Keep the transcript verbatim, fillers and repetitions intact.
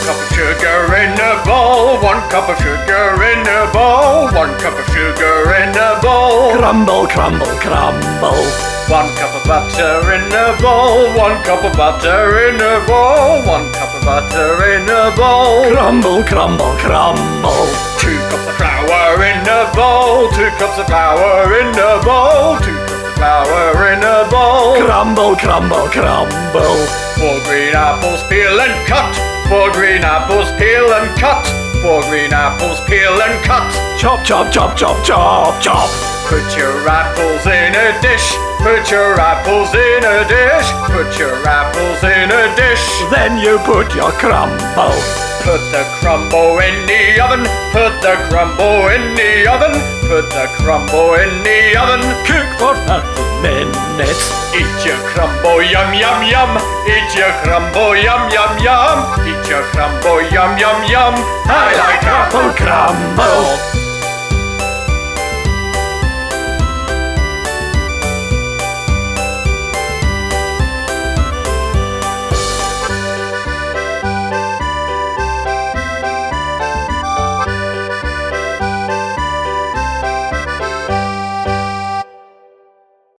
cup of sugar in a bowl, one cup of sugar in a bowl, one cup of sugar in a bowl. Crumble, crumble, crumble. One cup of butter in a bowl, one cup of butter in a bowl, one cup of butter in a bowl. Crumble, crumble, crumble. Two cups of flour in a bowl, two cups of flour in a bowl, two cups of flour in a bowl. Crumble, crumble, crumble. Four green apples, peel and cut. Four green apples, peel and cut. Four green apples, peel and cut. Chop, chop, chop, chop, chop, chop. Put your apples in a dish. Put your apples in a dish. Put your apples in a dish. Then you put your crumble. Put the crumble in the oven. Put the crumble in the oven. Put the crumble in the oven. Cook for thirty minutes. Eat your crumble, yum, yum, yum. Eat your crumble, yum, yum, yum. Eat your crumble, yum, yum, yum. I like apple crumble.